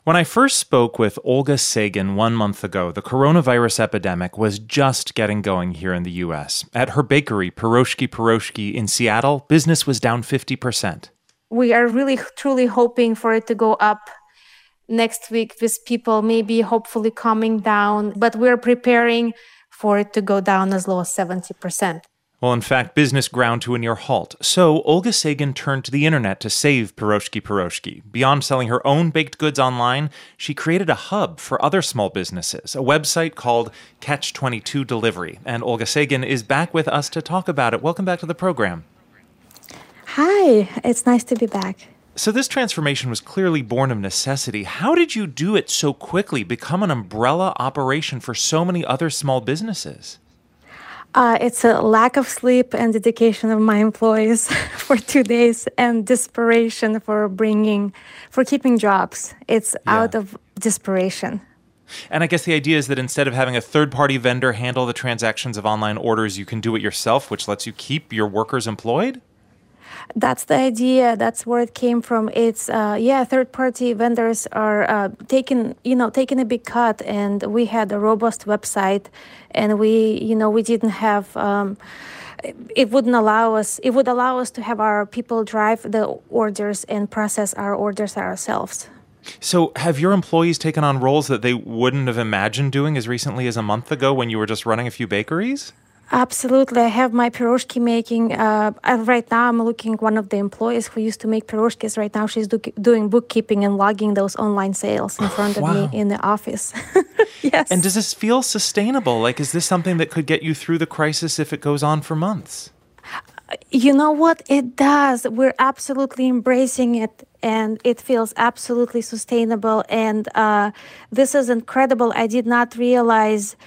When I first spoke with Olga Sagan 1 month ago, the coronavirus epidemic was just getting going here in the U.S. At her bakery, Piroshki in Seattle, business was down 50%. We are really, truly hoping for it to go up next week with people maybe hopefully calming down, but we're preparing for it to go down as low as 70%. Well, in fact, business ground to a near halt. So Olga Sagan turned to the internet to save Piroshki. Beyond selling her own baked goods online, she created a hub for other small businesses, a website called Catch-22 Delivery. And Olga Sagan is back with us to talk about it. Welcome back to the program. Hi, it's nice to be back. So this transformation was clearly born of necessity. How did you do it so quickly, become an umbrella operation for so many other small businesses? It's a lack of sleep and dedication of my employees for 2 days and desperation for keeping jobs. It's out of desperation. And I guess the idea is that instead of having a third-party vendor handle the transactions of online orders, you can do it yourself, which lets you keep your workers employed? That's the idea. That's where it came from. It's third-party vendors are taking a big cut, and we had a robust website, and we didn't have. It would allow us to have our people drive the orders and process our orders ourselves. So have your employees taken on roles that they wouldn't have imagined doing as recently as a month ago when you were just running a few bakeries? Absolutely. I have my piroshki making. Right now, I'm looking at one of the employees who used to make piroshkis. Right now, she's doing bookkeeping and logging those online sales in front of me in the office. Yes. And does this feel sustainable? Like, is this something that could get you through the crisis if it goes on for months? You know what? It does. We're absolutely embracing it, and it feels absolutely sustainable. And this is incredible. I did not realize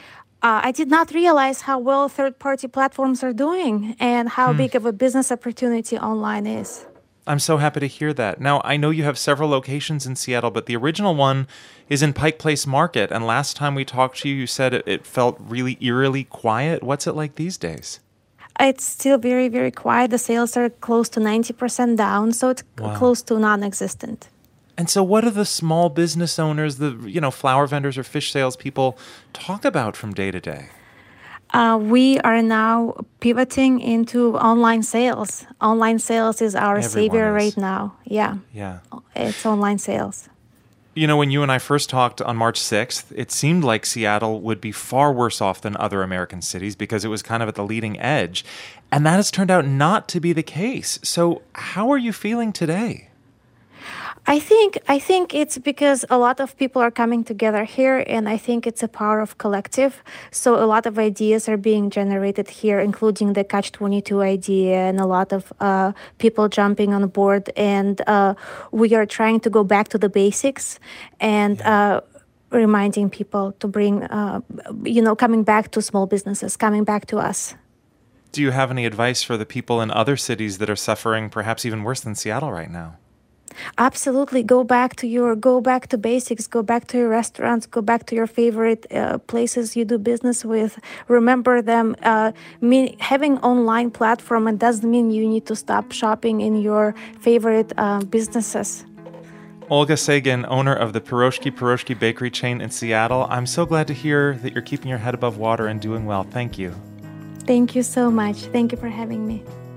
how well third-party platforms are doing and how big of a business opportunity online is. I'm so happy to hear that. Now, I know you have several locations in Seattle, but the original one is in Pike Place Market. And last time we talked to you, you said it felt really eerily quiet. What's it like these days? It's still very, very quiet. The sales are close to 90% down, so it's close to non-existent. And so what do the small business owners, the flower vendors or fish salespeople talk about from day to day? We are now pivoting into online sales. Online sales is our savior right now. Yeah. It's online sales. When you and I first talked on March 6th, it seemed like Seattle would be far worse off than other American cities because it was kind of at the leading edge. And that has turned out not to be the case. So how are you feeling today? I think it's because a lot of people are coming together here, and I think it's a power of collective. So a lot of ideas are being generated here, including the Catch-22 idea, and a lot of people jumping on board. And we are trying to go back to the basics and reminding people to bring, coming back to small businesses, coming back to us. Do you have any advice for the people in other cities that are suffering perhaps even worse than Seattle right now? Absolutely. Go back to basics, go back to your restaurants, go back to your favorite places you do business with. Remember them. Having online platform, it doesn't mean you need to stop shopping in your favorite businesses. Olga Sagan, owner of the Piroshki bakery chain in Seattle. I'm so glad to hear that you're keeping your head above water and doing well. Thank you. Thank you so much. Thank you for having me.